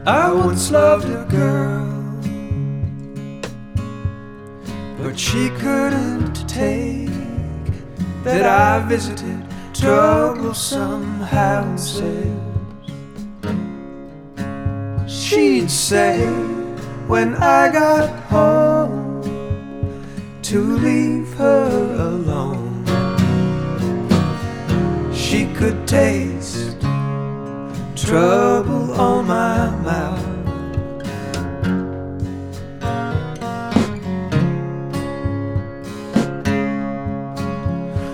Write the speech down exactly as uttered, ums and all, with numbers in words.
I once loved a girl, but she couldn't take that I visited troublesome houses. She'd say when I got home to leave her alone. She could taste trouble on my